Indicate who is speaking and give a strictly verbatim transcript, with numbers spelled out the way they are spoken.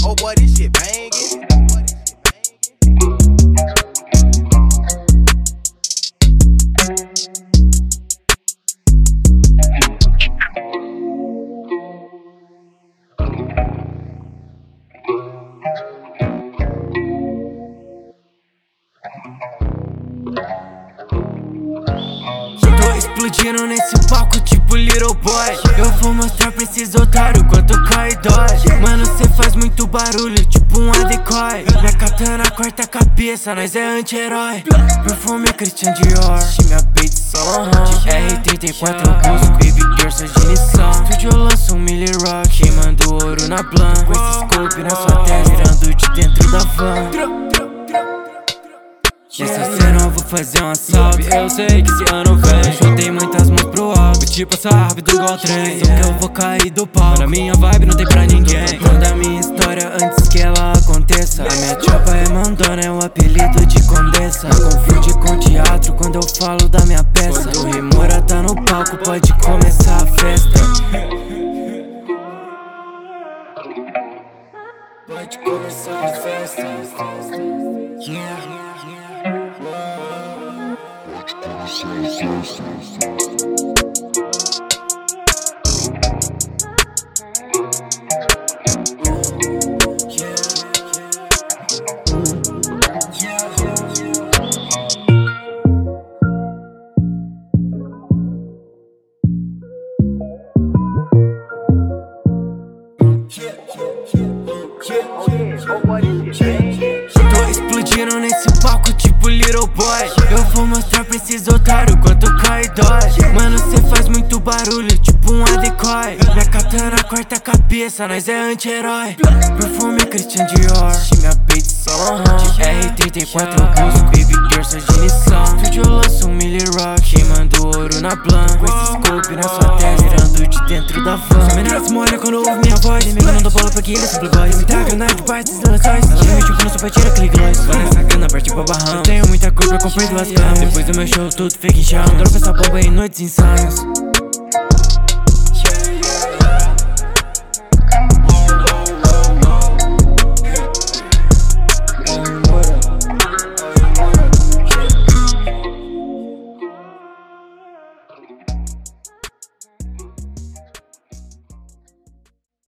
Speaker 1: Oh boy, this shit bangin'.
Speaker 2: Tô explodindo nesse palco tipo Little Boy. Eu vou mostrar pra esses otários quanto cai e dói. Mano, cê faz muito barulho, tipo um decoy. Minha katana corta a cabeça, nós é anti-herói. Perfume Christian Dior, minha peito Saint Laurent. R trinta e quatro Boost, Baby Girl, sou de Nissan. Estúdio lança um Millie Rock, queimando ouro na blanc. Com esse scope na sua testa, tirando de dentro da van. Nessa cena eu vou fazer um assalto. Eu sei que esse ano vem. Chutei muitas mãos pro alto, tipo passar rápido igual trem. Só que eu vou cair do pau, na minha vibe não tem pra ninguém. Conta a minha história antes que ela aconteça. A minha chopa é mandona, é o apelido de condessa. Confunde com teatro quando eu falo da minha peça. Quando o Rimura tá no palco pode começar a festa. Pode começar a festa. Yeah. Tô explodindo nesse palco tipo Little Boy. Eu vou mostrar pra esses otários quanto cai e dói. Mano, cê faz muito barulho, tipo um decoy. Minha katana corta a cabeça, nós é anti-herói. Perfume Christian Dior, minha peito Saint Laurent. R trinta e quatro Boost, Baby Girl, sou de Nissan. Estúdio lança um Millie Rock, queimando ouro na blanc. Com esse scope na sua testa, tirando de dentro da van. Sua menina se molha quando ouve minha voz. Inimigo não dou bola pra que ele é simple boy. Me dá granada de partes das relações. Me tipo no super tira clique gloss. Vai nessa grana, partiu pra barrão. Eu tenho muita cor pra comprar duas camas. Depois do meu show tudo fica em chão. Adoro essa bomba em noites insanas.